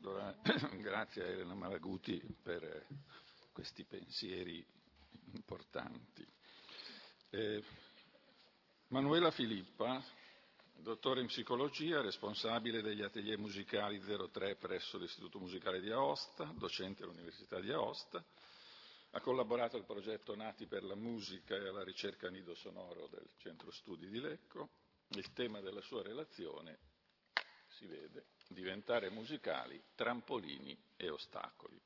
Allora, grazie a Elena Malaguti per questi pensieri importanti. Manuela Filippa, dottore in psicologia, responsabile degli atelier musicali 03 presso l'Istituto Musicale di Aosta, docente all'Università di Aosta, ha collaborato al progetto Nati per la musica e alla ricerca Nido Sonoro del Centro Studi di Lecco. Il tema della sua relazione, si vede, diventare musicali, trampolini e ostacoli.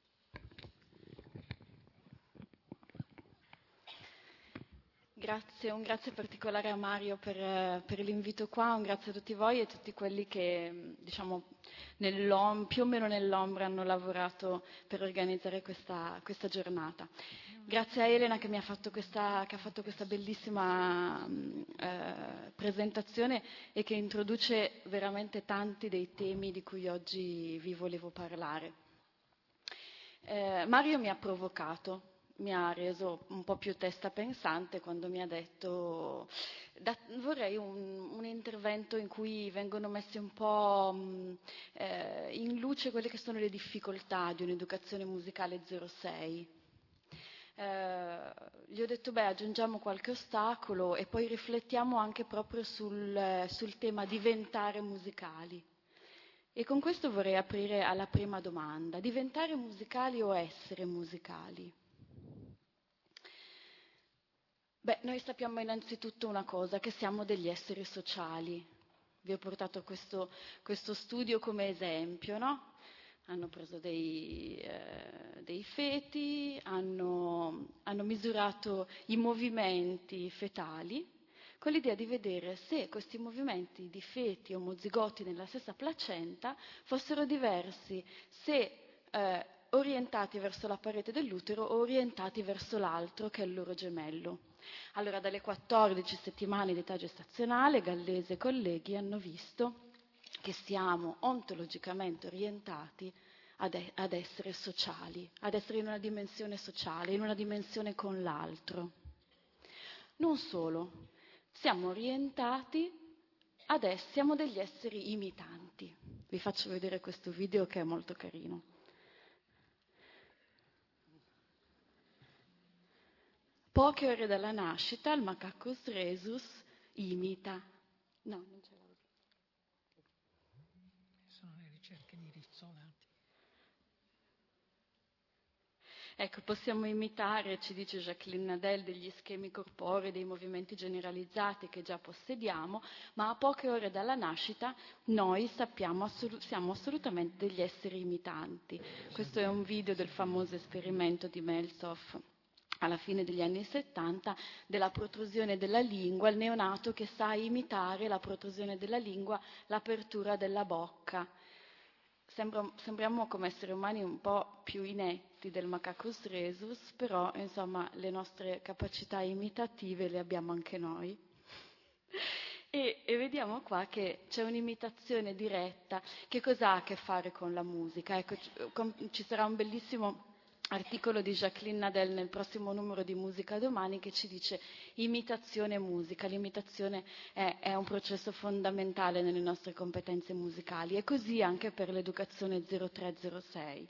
Grazie, un grazie particolare a Mario per l'invito qua, un grazie a tutti voi e a tutti quelli che diciamo più o meno nell'ombra hanno lavorato per organizzare questa giornata. Grazie a Elena che ha fatto questa bellissima presentazione e che introduce veramente tanti dei temi di cui oggi vi volevo parlare. Mario mi ha provocato. Mi ha reso un po' più testa pensante quando mi ha detto vorrei un intervento in cui vengono messe un po' in luce quelle che sono le difficoltà di un'educazione musicale 06. Gli ho detto aggiungiamo qualche ostacolo e poi riflettiamo anche proprio sul tema diventare musicali. E con questo vorrei aprire alla prima domanda: diventare musicali o essere musicali? Noi sappiamo innanzitutto una cosa, che siamo degli esseri sociali. Vi ho portato questo studio come esempio, no? Hanno preso dei feti, hanno misurato i movimenti fetali con l'idea di vedere se questi movimenti di feti omozigoti nella stessa placenta fossero diversi, se orientati verso la parete dell'utero o orientati verso l'altro, che è il loro gemello. Allora, dalle 14 settimane di età gestazionale, Gallese e colleghi hanno visto che siamo ontologicamente orientati ad essere sociali, ad essere in una dimensione sociale, in una dimensione con l'altro. Non solo, siamo orientati siamo degli esseri imitanti. Vi faccio vedere questo video che è molto carino. Poche ore dalla nascita il Macacus rhesus imita. No, non ce l'avevo. Sono le ricerche di Rizzolatti. Ecco, possiamo imitare, ci dice Jacqueline Nadel, degli schemi corporei, dei movimenti generalizzati che già possediamo, ma a poche ore dalla nascita noi siamo assolutamente degli esseri imitanti. Questo è un video del famoso esperimento di Meltzoff alla fine degli anni 70, della protrusione della lingua, il neonato che sa imitare la protrusione della lingua, l'apertura della bocca. Sembriamo come esseri umani un po' più inetti del Macacus rhesus, però insomma le nostre capacità imitative le abbiamo anche noi. E vediamo qua che c'è un'imitazione diretta. Che cosa ha a che fare con la musica? Ecco, ci sarà un bellissimo articolo di Jacqueline Nadel nel prossimo numero di Musica Domani che ci dice imitazione e musica. L'imitazione è un processo fondamentale nelle nostre competenze musicali e così anche per l'educazione 0306.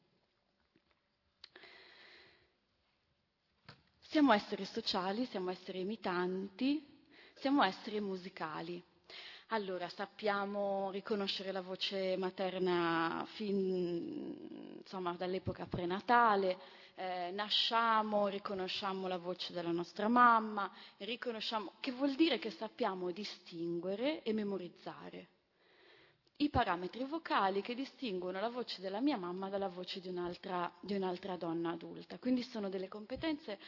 Siamo esseri sociali, siamo esseri imitanti, siamo esseri musicali. Allora, sappiamo riconoscere la voce materna dall'epoca prenatale, nasciamo, riconosciamo la voce della nostra mamma, che vuol dire che sappiamo distinguere e memorizzare i parametri vocali che distinguono la voce della mia mamma dalla voce di un'altra donna adulta. Quindi sono delle competenze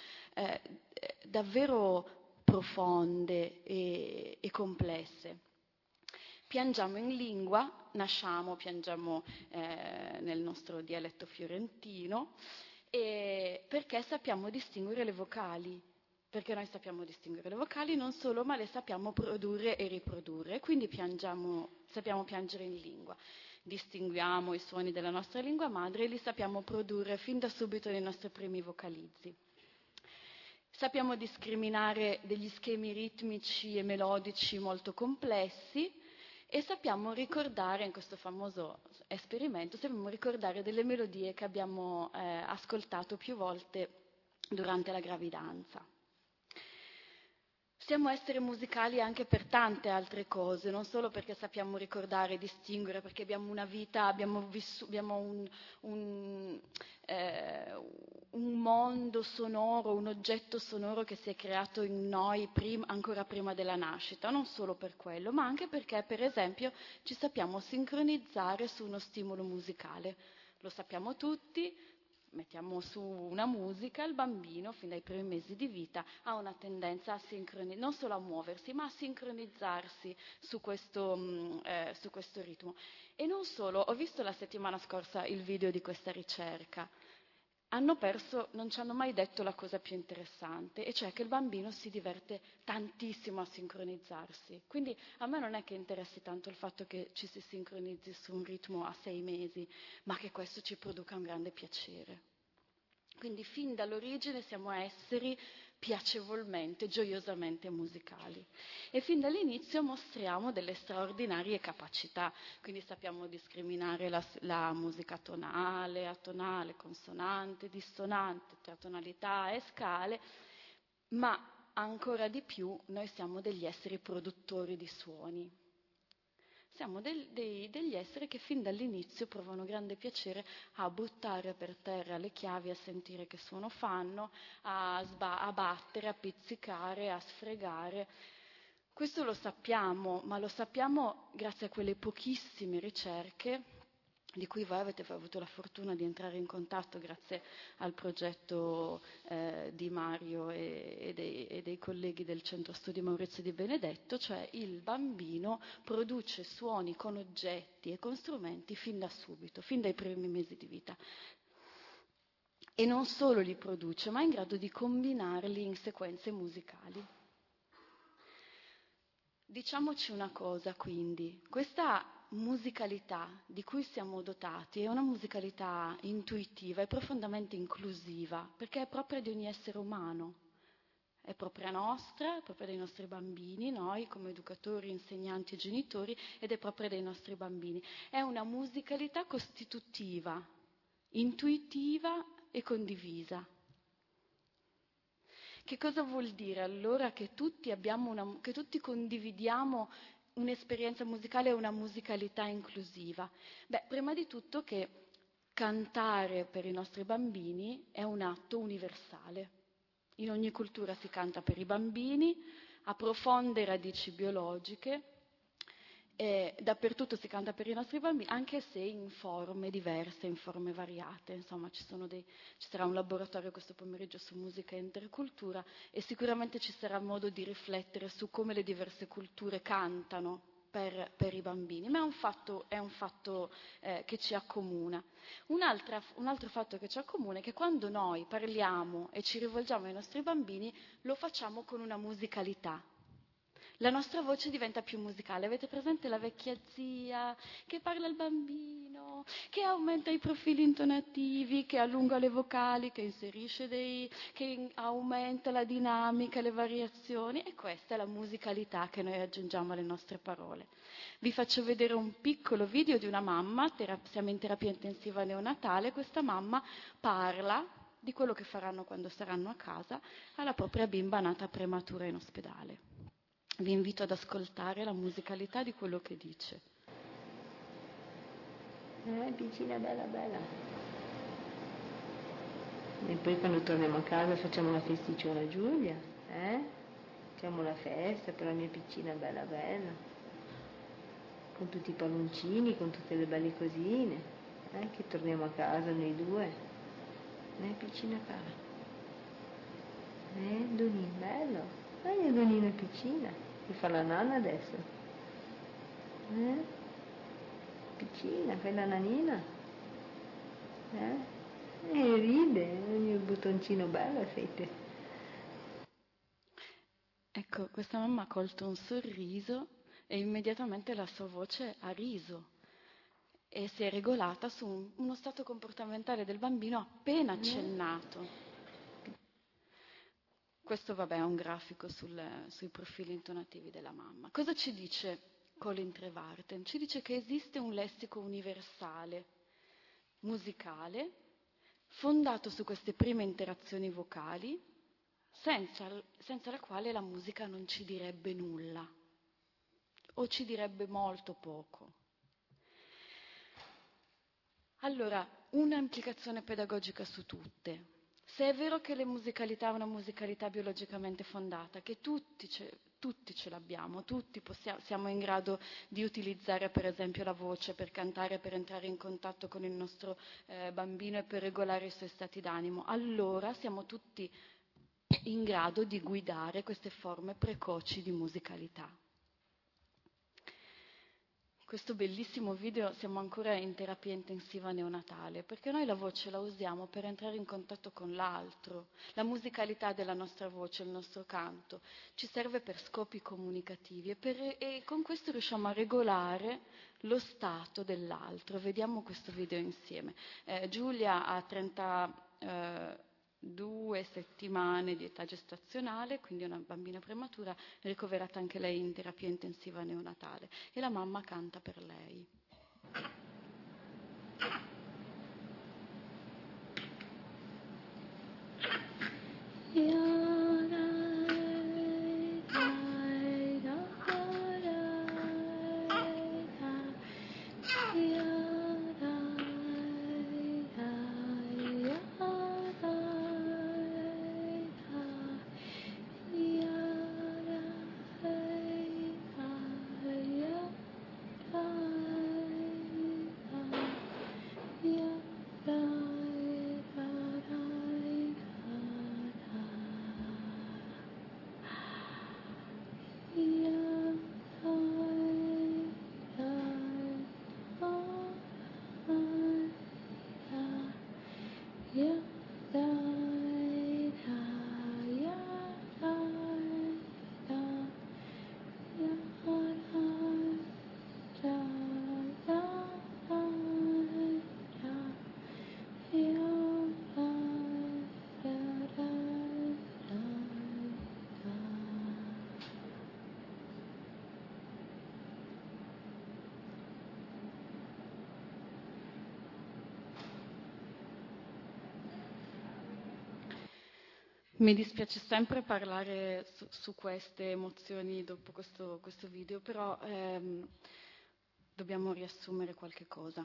davvero profonde e complesse. Piangiamo in lingua, nasciamo, piangiamo nel nostro dialetto fiorentino, perché sappiamo distinguere le vocali. Perché noi sappiamo distinguere le vocali non solo, ma le sappiamo produrre e riprodurre, quindi sappiamo piangere in lingua. Distinguiamo i suoni della nostra lingua madre e li sappiamo produrre fin da subito nei nostri primi vocalizzi. Sappiamo discriminare degli schemi ritmici e melodici molto complessi E sappiamo ricordare, in questo famoso esperimento, sappiamo ricordare delle melodie che abbiamo ascoltato più volte durante la gravidanza. Possiamo essere musicali anche per tante altre cose, non solo perché sappiamo ricordare e distinguere, perché abbiamo una vita, abbiamo un mondo sonoro, un oggetto sonoro che si è creato in noi ancora prima della nascita, non solo per quello, ma anche perché, per esempio, ci sappiamo sincronizzare su uno stimolo musicale. Lo sappiamo tutti. Mettiamo su una musica, il bambino fin dai primi mesi di vita ha una tendenza a non solo a muoversi, ma a sincronizzarsi su questo ritmo. E non solo, ho visto la settimana scorsa il video di questa ricerca. Non ci hanno mai detto la cosa più interessante, e cioè che il bambino si diverte tantissimo a sincronizzarsi. Quindi a me non è che interessi tanto il fatto che ci si sincronizzi su un ritmo a 6 mesi, ma che questo ci produca un grande piacere. Quindi fin dall'origine siamo esseri piacevolmente, gioiosamente musicali. E fin dall'inizio mostriamo delle straordinarie capacità, quindi sappiamo discriminare la musica tonale, atonale, consonante, dissonante, tra tonalità e scale, ma ancora di più noi siamo degli esseri produttori di suoni. Siamo degli esseri che fin dall'inizio provano grande piacere a buttare per terra le chiavi, a sentire che suono fanno, a battere, a pizzicare, a sfregare. Questo lo sappiamo, ma lo sappiamo grazie a quelle pochissime ricerche di cui voi avete avuto la fortuna di entrare in contatto grazie al progetto di Mario e dei colleghi del Centro Studi Maurizio Di Benedetto, cioè il bambino produce suoni con oggetti e con strumenti fin da subito, fin dai primi mesi di vita. E non solo li produce, ma è in grado di combinarli in sequenze musicali. Diciamoci una cosa, quindi, questa musicalità di cui siamo dotati è una musicalità intuitiva e profondamente inclusiva, perché è propria di ogni essere umano, è propria nostra, è propria dei nostri bambini, noi come educatori, insegnanti e genitori, ed è propria dei nostri bambini. È una musicalità costitutiva, intuitiva e condivisa. Che cosa vuol dire allora che tutti condividiamo un'esperienza musicale e una musicalità inclusiva? Beh, prima di tutto che cantare per i nostri bambini è un atto universale. In ogni cultura si canta per i bambini, ha profonde radici biologiche, dappertutto si canta per i nostri bambini, anche se in forme diverse, in forme variate. Insomma, ci sarà un laboratorio questo pomeriggio su musica e intercultura e sicuramente ci sarà modo di riflettere su come le diverse culture cantano per i bambini, ma è un fatto che ci accomuna. Un altro fatto che ci accomuna è che quando noi parliamo e ci rivolgiamo ai nostri bambini lo facciamo con una musicalità. La nostra voce diventa più musicale. Avete presente la vecchia zia che parla al bambino, che aumenta i profili intonativi, che allunga le vocali, che che aumenta la dinamica, le variazioni? E questa è la musicalità che noi aggiungiamo alle nostre parole. Vi faccio vedere un piccolo video di una mamma, siamo in terapia intensiva neonatale, questa mamma parla di quello che faranno quando saranno a casa alla propria bimba nata prematura in ospedale. Vi invito ad ascoltare la musicalità di quello che dice. Piccina bella bella. E poi quando torniamo a casa facciamo una festicciona a Giulia, Facciamo la festa per la mia piccina bella bella. Con tutti i palloncini, con tutte le belle cosine, che torniamo a casa noi due. Piccina cara. Donino, bello. Donino piccina. Che fa la nanna adesso? Piccina, fai la nanina? E ride, ogni bottoncino bello sei te. Ecco, questa mamma ha colto un sorriso e immediatamente la sua voce ha riso e si è regolata su uno stato comportamentale del bambino appena accennato. Questo, vabbè, è un grafico sui profili intonativi della mamma. Cosa ci dice Colin Trevarten, ci dice che esiste un lessico universale, musicale, fondato su queste prime interazioni vocali, senza la quale la musica non ci direbbe nulla o ci direbbe molto poco. Allora, una implicazione pedagogica su tutte. Se è vero che la musicalità è una musicalità biologicamente fondata, che tutti ce l'abbiamo, tutti siamo in grado di utilizzare per esempio la voce per cantare, per entrare in contatto con il nostro bambino e per regolare i suoi stati d'animo, allora siamo tutti in grado di guidare queste forme precoci di musicalità. Questo bellissimo video, siamo ancora in terapia intensiva neonatale, perché noi la voce la usiamo per entrare in contatto con l'altro. La musicalità della nostra voce, il nostro canto, ci serve per scopi comunicativi e con questo riusciamo a regolare lo stato dell'altro. Vediamo questo video insieme. Giulia ha 32 settimane di età gestazionale, quindi è una bambina prematura, ricoverata anche lei in terapia intensiva neonatale, e la mamma canta per lei. Mi dispiace sempre parlare su queste emozioni dopo questo video, però dobbiamo riassumere qualche cosa.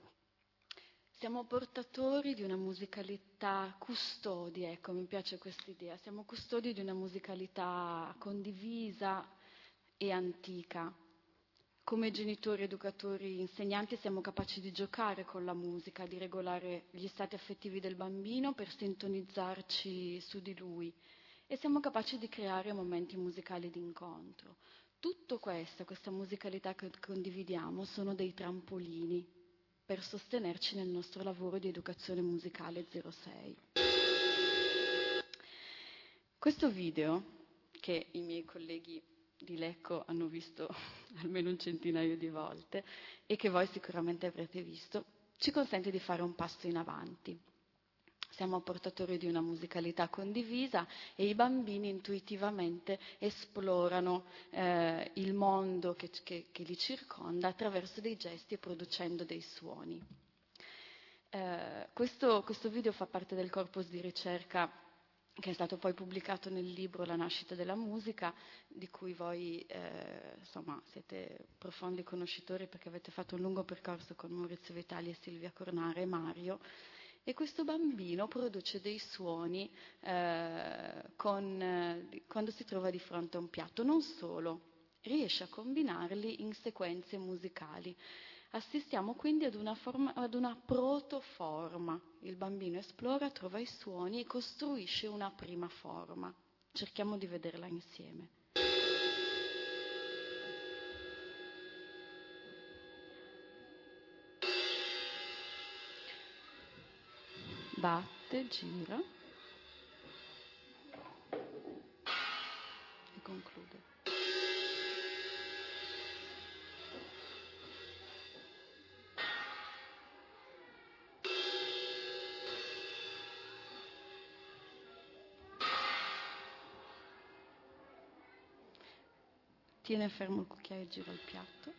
Siamo portatori di una musicalità custodi, ecco, mi piace questa idea. Siamo custodi di una musicalità condivisa e antica. Come genitori, educatori, insegnanti siamo capaci di giocare con la musica, di regolare gli stati affettivi del bambino per sintonizzarci su di lui, e siamo capaci di creare momenti musicali di incontro. Tutto questo, questa musicalità che condividiamo, sono dei trampolini per sostenerci nel nostro lavoro di educazione musicale 06. Questo video, che i miei colleghi di Lecco hanno visto almeno un centinaio di volte e che voi sicuramente avrete visto, ci consente di fare un passo in avanti. Siamo portatori di una musicalità condivisa e i bambini intuitivamente esplorano il mondo che li circonda attraverso dei gesti e producendo dei suoni. Questo video fa parte del corpus di ricerca che è stato poi pubblicato nel libro La nascita della musica, di cui voi siete profondi conoscitori perché avete fatto un lungo percorso con Maurizio Vitali e Silvia Cornara e Mario. E questo bambino produce dei suoni quando si trova di fronte a un piatto. Non solo, riesce a combinarli in sequenze musicali. Assistiamo quindi ad una protoforma. Il bambino esplora, trova i suoni e costruisce una prima forma. Cerchiamo di vederla insieme. Batte, gira e conclude. Ti tiene fermo il cucchiaio e gira il piatto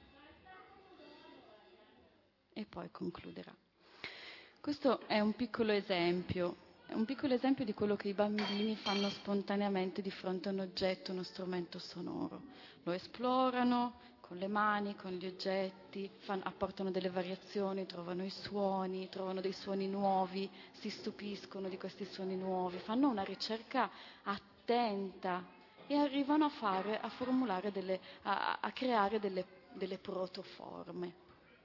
e poi concluderà. Questo è un piccolo esempio di quello che i bambini fanno spontaneamente di fronte a un oggetto, uno strumento sonoro. Lo esplorano con le mani, con gli oggetti, apportano delle variazioni, trovano i suoni, trovano dei suoni nuovi, si stupiscono di questi suoni nuovi, fanno una ricerca attenta e arrivano a creare delle protoforme.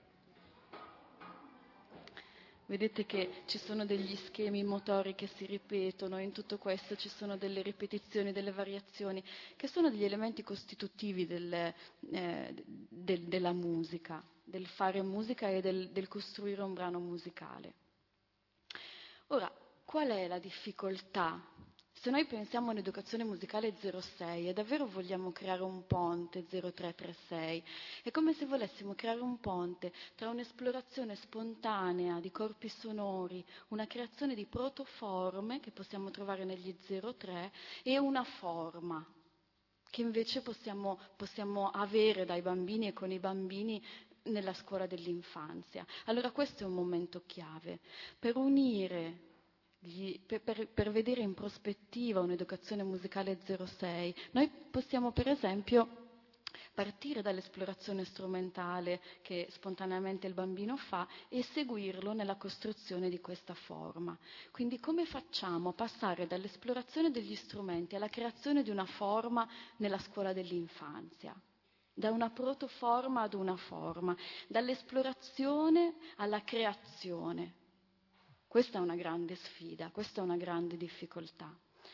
Vedete che ci sono degli schemi motori che si ripetono, in tutto questo ci sono delle ripetizioni, delle variazioni, che sono degli elementi costitutivi della musica, del fare musica e del costruire un brano musicale. Ora, qual è la difficoltà? Se noi pensiamo a un'educazione musicale 06 e davvero vogliamo creare un ponte 0336, è come se volessimo creare un ponte tra un'esplorazione spontanea di corpi sonori, una creazione di protoforme che possiamo trovare negli 03 e una forma che invece possiamo avere dai bambini e con i bambini nella scuola dell'infanzia. Allora questo è un momento chiave per unire per vedere in prospettiva un'educazione musicale 06, noi possiamo per esempio partire dall'esplorazione strumentale che spontaneamente il bambino fa e seguirlo nella costruzione di questa forma. Quindi come facciamo a passare dall'esplorazione degli strumenti alla creazione di una forma nella scuola dell'infanzia? Da una protoforma ad una forma, dall'esplorazione alla creazione. Questa è una grande sfida, questa è una grande difficoltà,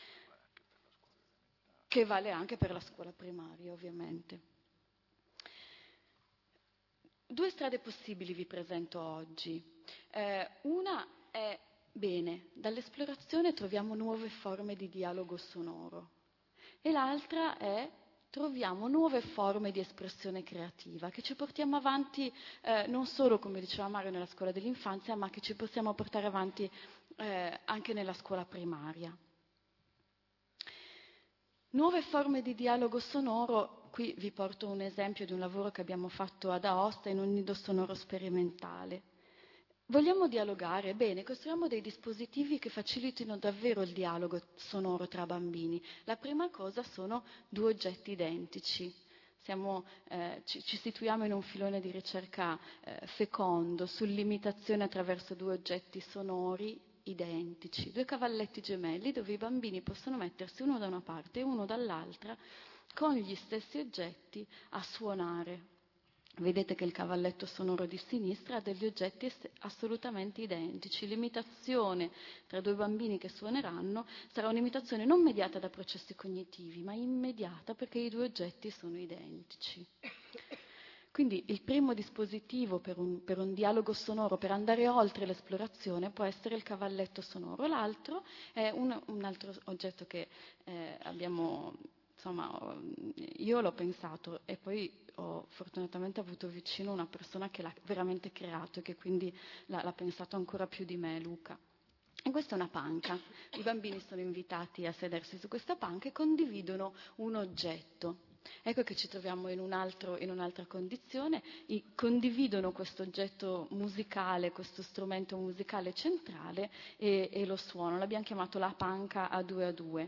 che vale anche per la scuola primaria, ovviamente. 2 strade possibili vi presento oggi. Una è, bene, dall'esplorazione troviamo nuove forme di dialogo sonoro e l'altra è troviamo nuove forme di espressione creativa che ci portiamo avanti non solo, come diceva Mario, nella scuola dell'infanzia, ma che ci possiamo portare avanti anche nella scuola primaria. Nuove forme di dialogo sonoro, qui vi porto un esempio di un lavoro che abbiamo fatto ad Aosta in un nido sonoro sperimentale. Vogliamo dialogare? Bene, costruiamo dei dispositivi che facilitino davvero il dialogo sonoro tra bambini. La prima cosa sono 2 oggetti identici. Ci situiamo in un filone di ricerca fecondo sull'imitazione attraverso 2 oggetti sonori identici, 2 cavalletti gemelli dove i bambini possono mettersi uno da una parte e uno dall'altra con gli stessi oggetti a suonare. Vedete che il cavalletto sonoro di sinistra ha degli oggetti assolutamente identici. L'imitazione tra 2 bambini che suoneranno sarà un'imitazione non mediata da processi cognitivi, ma immediata perché i 2 oggetti sono identici. Quindi il primo dispositivo per un dialogo sonoro, per andare oltre l'esplorazione, può essere il cavalletto sonoro. L'altro è un altro oggetto che io l'ho pensato e poi ho fortunatamente avuto vicino una persona che l'ha veramente creato e che quindi l'ha pensato ancora più di me, Luca. E questa è una panca. I bambini sono invitati a sedersi su questa panca e condividono un oggetto. Ecco che ci troviamo in un'altra condizione, condividono questo oggetto musicale, questo strumento musicale centrale e lo suonano. L'abbiamo chiamato la panca a 2 a 2.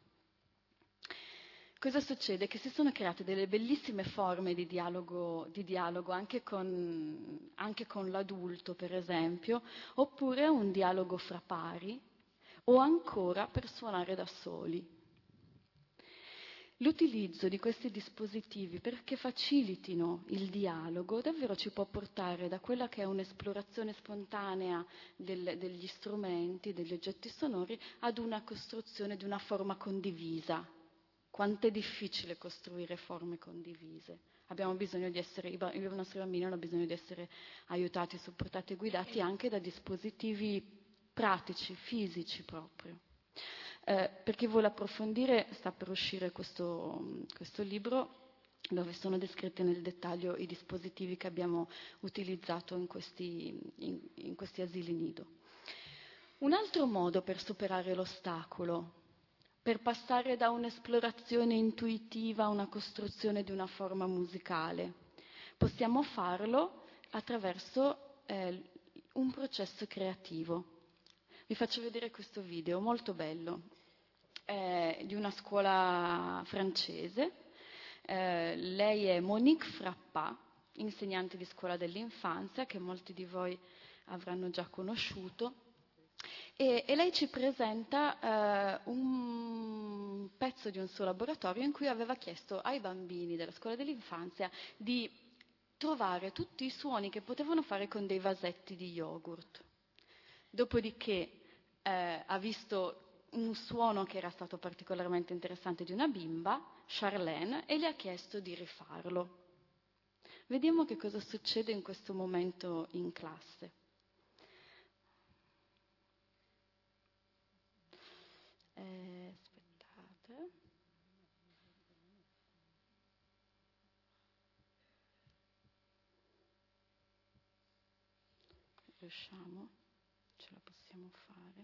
Cosa succede? Che si sono create delle bellissime forme di dialogo anche con l'adulto, per esempio, oppure un dialogo fra pari o ancora per suonare da soli. L'utilizzo di questi dispositivi perché facilitino il dialogo davvero ci può portare da quella che è un'esplorazione spontanea degli strumenti, degli oggetti sonori, ad una costruzione di una forma condivisa. Quanto è difficile costruire forme condivise. Abbiamo bisogno di essere, i nostri bambini hanno bisogno di essere aiutati, supportati e guidati anche da dispositivi pratici, fisici proprio. Per chi vuole approfondire, sta per uscire questo libro dove sono descritti nel dettaglio i dispositivi che abbiamo utilizzato in questi asili nido. Un altro modo per superare l'ostacolo per passare da un'esplorazione intuitiva a una costruzione di una forma musicale. Possiamo farlo attraverso un processo creativo. Vi faccio vedere questo video molto bello, di una scuola francese. Lei è Monique Frappat, insegnante di scuola dell'infanzia, che molti di voi avranno già conosciuto. E lei ci presenta un pezzo di un suo laboratorio in cui aveva chiesto ai bambini della scuola dell'infanzia di trovare tutti i suoni che potevano fare con dei vasetti di yogurt. Dopodiché ha visto un suono che era stato particolarmente interessante di una bimba, Charlène, e le ha chiesto di rifarlo. Vediamo che cosa succede in questo momento in classe. Aspettate. Riusciamo? Ce la possiamo fare?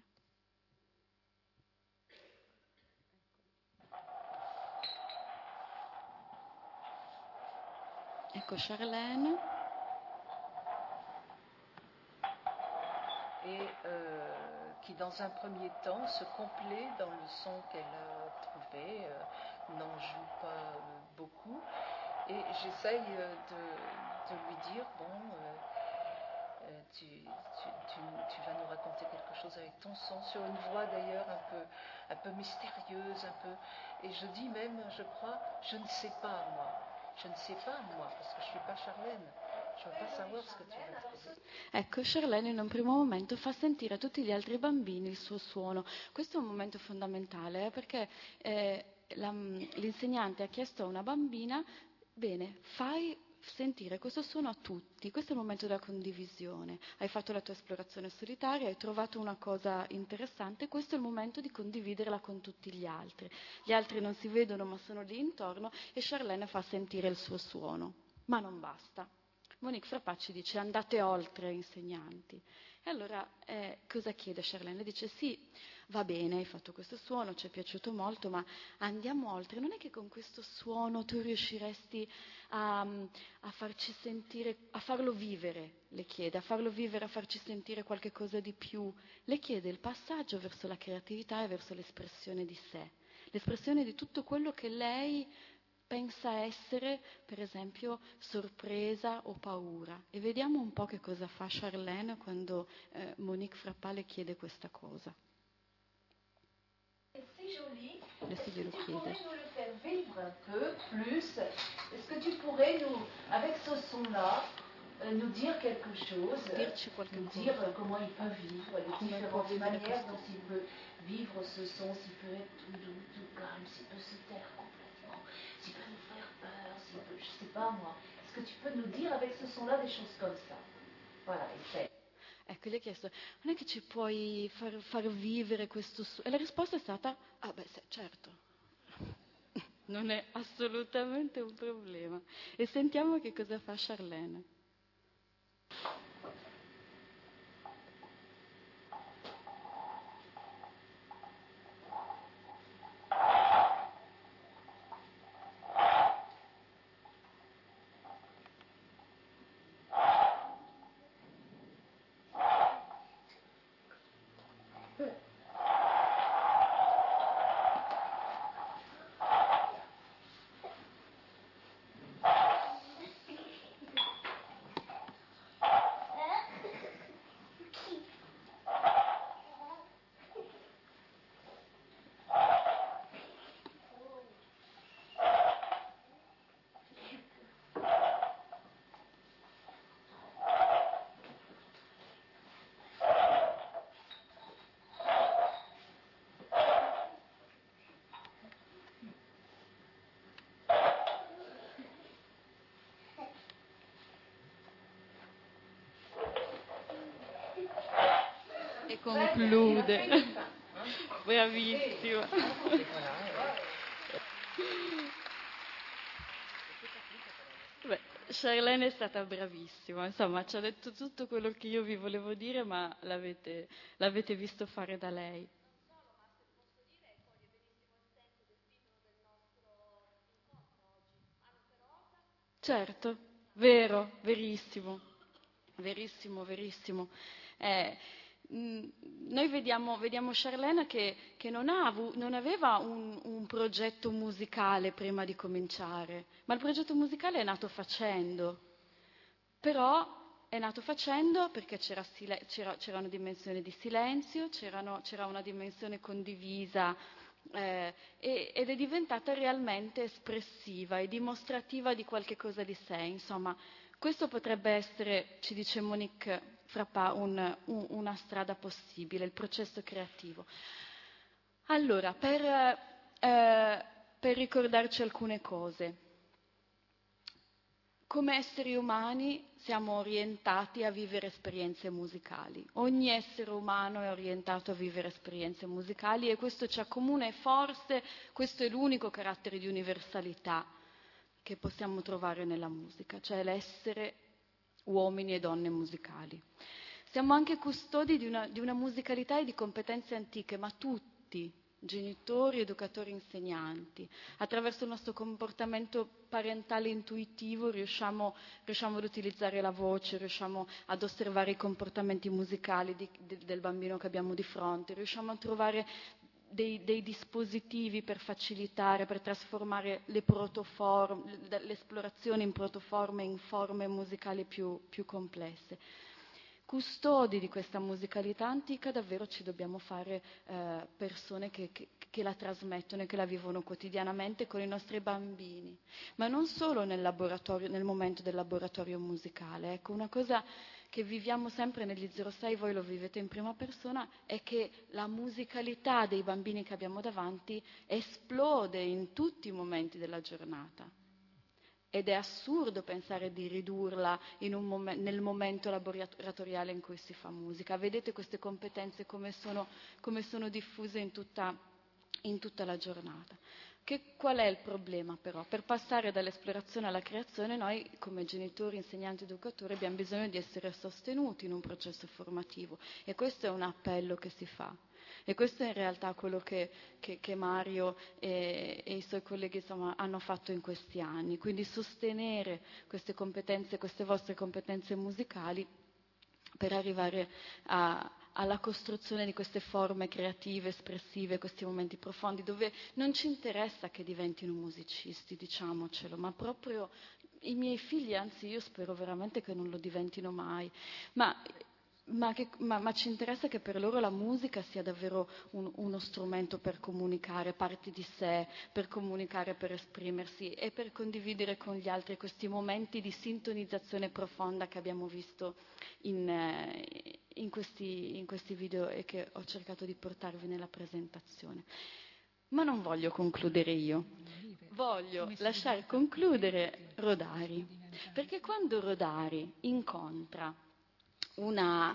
Ecco Charlène. Et qui, dans un premier temps, se complaît dans le son qu'elle a trouvé, n'en joue pas beaucoup. Et j'essaye de lui dire, bon, tu vas nous raconter quelque chose avec ton son, sur une voix d'ailleurs un peu mystérieuse, un peu. Et je dis même, je crois, je ne sais pas moi. Je ne sais pas moi, parce que je ne suis pas Charlène. Je ne veux pas savoir ce que tu vas trouver. Ecco, Charlène in un primo momento fa sentire a tutti gli altri bambini il suo suono. Questo è un momento fondamentale perché l'insegnante ha chiesto a una bambina, bene, fai sentire questo suono a tutti. Questo è il momento della condivisione. Hai fatto la tua esplorazione solitaria, hai trovato una cosa interessante, questo è il momento di condividerla con tutti gli altri. Gli altri non si vedono ma sono lì intorno e Charlène fa sentire il suo suono. Ma non basta. Monique Frappat ci dice andate oltre insegnanti. E allora cosa chiede Charlène? Dice sì, va bene, hai fatto questo suono, ci è piaciuto molto, ma andiamo oltre. Non è che con questo suono tu riusciresti a farci sentire, a farlo vivere, le chiede, a farlo vivere, a farci sentire qualche cosa di più. Le chiede il passaggio verso la creatività e verso l'espressione di sé, l'espressione di tutto quello che lei pensa essere, per esempio, sorpresa o paura. E vediamo un po' che cosa fa Charlène quando Monique Frappat le chiede questa cosa. C'est joli. Adesso glielo Tu chiede. pourrais nous le faire vivre un peu plus. Est-ce que tu pourrais nous, avec ce son-là, nous dire quelque chose, Dirci qualche nous cosa. dire comment il peut vivre, les Come différentes può vivere manières questo. dont il peut vivre ce son, s'il peut être tout doux, tout calme, s'il peut se taire complètement, s'il peut nous faire peur, s'il peut, je sais pas moi. Est-ce que tu peux nous dire avec ce son-là des choses comme ça? Voilà, essaie. Ecco, gli ha chiesto, non è che ci puoi far vivere questo suono? E la risposta è stata, ah beh, certo. Non è assolutamente un problema. E sentiamo che cosa fa Charlène. E conclude. Bravissima. Beh, Charlène è stata bravissima, insomma ci ha detto tutto quello che io vi volevo dire, ma l'avete visto fare da lei. Certo, vero, verissimo, verissimo, verissimo. Noi vediamo Charlène che non aveva un progetto musicale prima di cominciare, ma il progetto musicale è nato facendo. Però è nato facendo perché c'era una dimensione di silenzio, c'era una dimensione condivisa ed è diventata realmente espressiva e dimostrativa di qualche cosa di sé. Insomma, questo potrebbe essere, ci dice Monique Frappa, una strada possibile, il processo creativo. Allora, per ricordarci alcune cose. Come esseri umani siamo orientati a vivere esperienze musicali. Ogni essere umano è orientato a vivere esperienze musicali e questo ci accomuna e forse questo è l'unico carattere di universalità che possiamo trovare nella musica, cioè l'essere uomini e donne musicali. Siamo anche custodi di una musicalità e di competenze antiche, ma tutti, genitori, educatori, insegnanti, attraverso il nostro comportamento parentale intuitivo riusciamo ad utilizzare la voce, riusciamo ad osservare i comportamenti musicali del bambino che abbiamo di fronte, riusciamo a trovare dei dispositivi per facilitare, per trasformare l'esplorazione in protoforme, in forme musicali più complesse. Custodi di questa musicalità antica davvero ci dobbiamo fare persone che la trasmettono e che la vivono quotidianamente con i nostri bambini, ma non solo nel momento del laboratorio musicale. Ecco, una cosa che viviamo sempre negli 06, voi lo vivete in prima persona, è che la musicalità dei bambini che abbiamo davanti esplode in tutti i momenti della giornata. Ed è assurdo pensare di ridurla nel momento laboratoriale in cui si fa musica. Vedete queste competenze come sono diffuse in tutta la giornata. Qual è il problema però? Per passare dall'esplorazione alla creazione noi come genitori, insegnanti, educatori abbiamo bisogno di essere sostenuti in un processo formativo e questo è un appello che si fa. E questo è in realtà quello che Mario e i suoi colleghi insomma, hanno fatto in questi anni, quindi sostenere queste competenze, queste vostre competenze musicali per arrivare alla costruzione di queste forme creative, espressive, questi momenti profondi dove non ci interessa che diventino musicisti, diciamocelo, ma proprio i miei figli, anzi io spero veramente che non lo diventino mai, ma ci interessa che per loro la musica sia davvero uno strumento per comunicare parti di sé, per comunicare, per esprimersi e per condividere con gli altri questi momenti di sintonizzazione profonda che abbiamo visto in questi video e che ho cercato di portarvi nella presentazione. Ma non voglio concludere io, voglio lasciare concludere Rodari, perché quando Rodari incontra una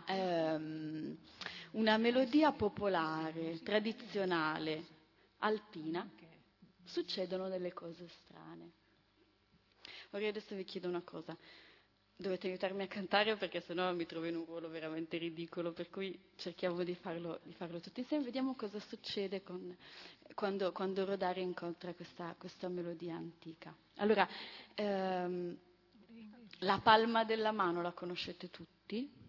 melodia popolare, tradizionale, alpina, succedono delle cose strane. Ora adesso vi chiedo una cosa, dovete aiutarmi a cantare perché sennò mi trovo in un ruolo veramente ridicolo, per cui cerchiamo di farlo tutti insieme, vediamo cosa succede quando Rodari incontra questa melodia antica. Allora, la palma della mano la conoscete tutti?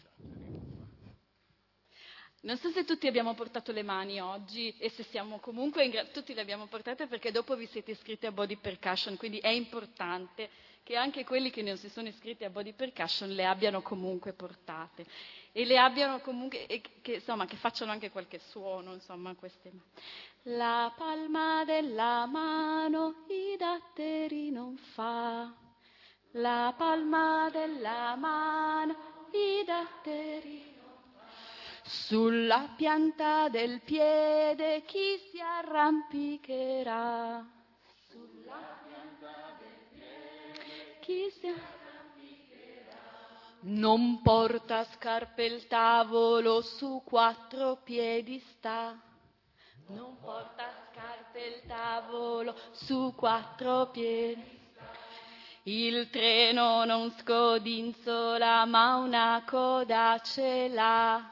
Non so se tutti abbiamo portato le mani oggi e se siamo comunque, tutti le abbiamo portate perché dopo vi siete iscritti a Body Percussion, quindi è importante che anche quelli che non si sono iscritti a Body Percussion le abbiano comunque portate e le abbiano comunque, che facciano anche qualche suono, insomma, queste. La palma della mano i datteri non fa, la palma della mano i datteri. Sulla pianta del piede chi si arrampicherà? Sulla pianta del piede chi si arrampicherà? Non porta scarpe il tavolo, su 4 piedi sta. Non porta scarpe il tavolo, su 4 piedi sta. Il treno non scodinzola, ma una coda ce l'ha.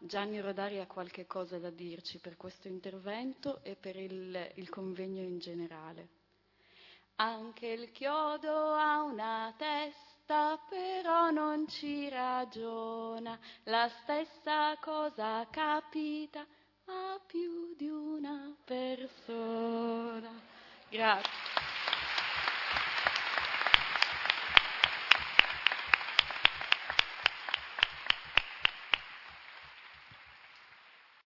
Gianni Rodari ha qualche cosa da dirci per questo intervento e per il convegno in generale. Anche il chiodo ha una testa, però non ci ragiona. La stessa cosa capita a più di una persona. Grazie.